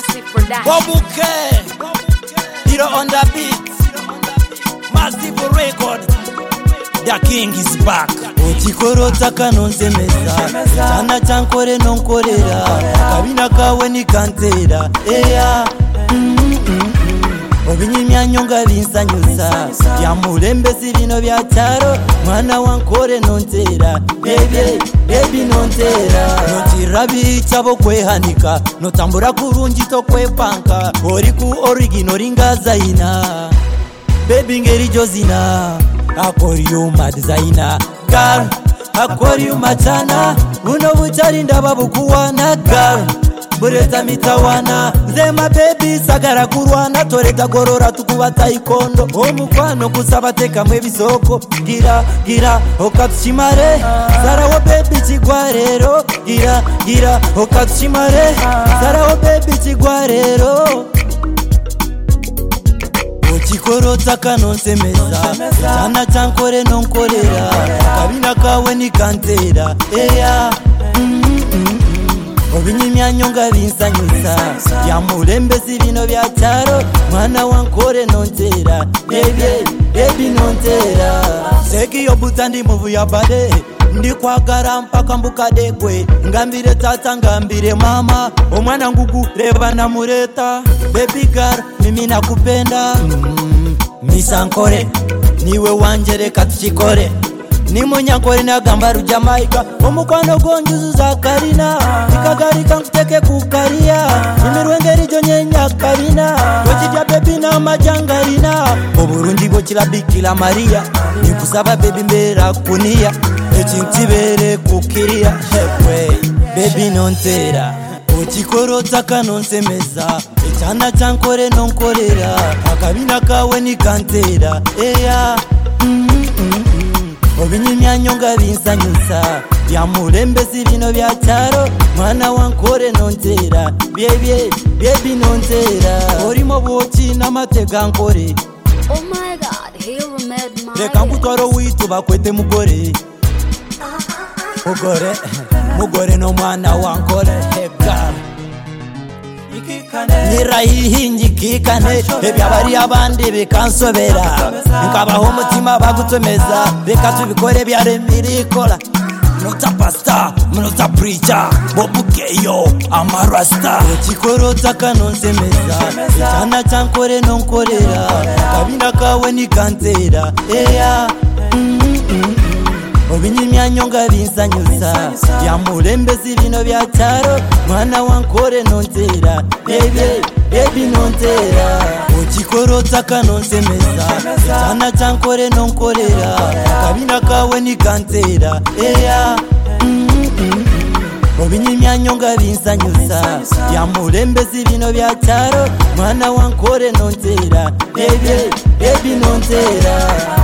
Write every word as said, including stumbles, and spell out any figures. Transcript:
Massive production. Bobuke, Hero on the beat, Massive record. The king is back. Ochikorota kanonsemeza, chana chankore nonkorera, kabina kawe nikantera. Eya, obinyimya nyonga binsanyusa, yamulembe sibino bya cyaro, mwana wankore nontera. Baby, baby nontera. Notirabi cyabo kwehanika, notambura kurungi to kwepanka, ori ku original ringaza ina. Baby ngeri jozina, I call you my designer. Girl, I call you my chana. Uno buchari ndababu kuwana. Girl, bureta mitawana. Zema baby sagara kurwana. Toreta gorora tukubata ikondo. Omukwano kusaba teka mwebisoko. Gira, gira, okatshimare. Sarawo baby chigwarero. Gira, gira, okatshimare. Sarawo baby chigwarero. Ochikorota kanonsemeza, chana chankore nonkorera, kabina kawe nikantera. Eya, obinyimya nyonga binsanyusa, yamulembe sibino bya cyaro, mwana wankore nontera. Baby, baby nontera. Seki yobutandi muvu ya bade, ndi kwagara mpaka mbukadekwe. Ngambire tata ngambire mama, omwana ngugu reba na mureta. Baby girl, mimi nakupenda. mm, Misankore, niwe wanje reka tuchikore. Ni munyankore nagamba rujamaika, omukwano gonjuzu za karina. Ikagarika nkuteke kukaria, imirwengeri jonyenya karina. Wechidya baby na majangarina, oburundi bokilabikila Maria. Nikusaba baby mbera kunia, echinkibere kukiria. Hepwe, baby nontera. Ochikorota kanonsemeza, echana chankore nonkorera, akabina kawe nikantera. Eya, mm, mm, mm. Obinyimya nyonga binsanyusa, yamulembe sibino bya cyaro, mwana wankore nontera. Baby, baby nontera. Orimo bochi namatega nkore. Oh my God, Hero made my Reka ngutwaro witu bakwete mugore. Mugore, mugore no mwana wankore. Heka nirahihingi kikane, ebyabari abandi bikansobera. Nkabaho umutima bagutomeza, reka tubikore byaremirikora. Mnota pasta, mnota preacher, Bobukeyo, amarasta. Ochikorota kanonsemeza, chana chankore nonkorera, kabina kawe nikantera. Eya, mm, mm, obinyimya nyonga binsanyusa, yamulembe sibino bya cyaro, mwana wankore nontera. Baby, baby nontera. Ochikorota kanonsemeza, chana chankore nonkorera, kabina kawe nikantera. Eya, mm, mm, obinyimya nyonga binsanyusa, yamulembe sibino bya cyaro, mwana wankore nontera. Baby, baby nontera.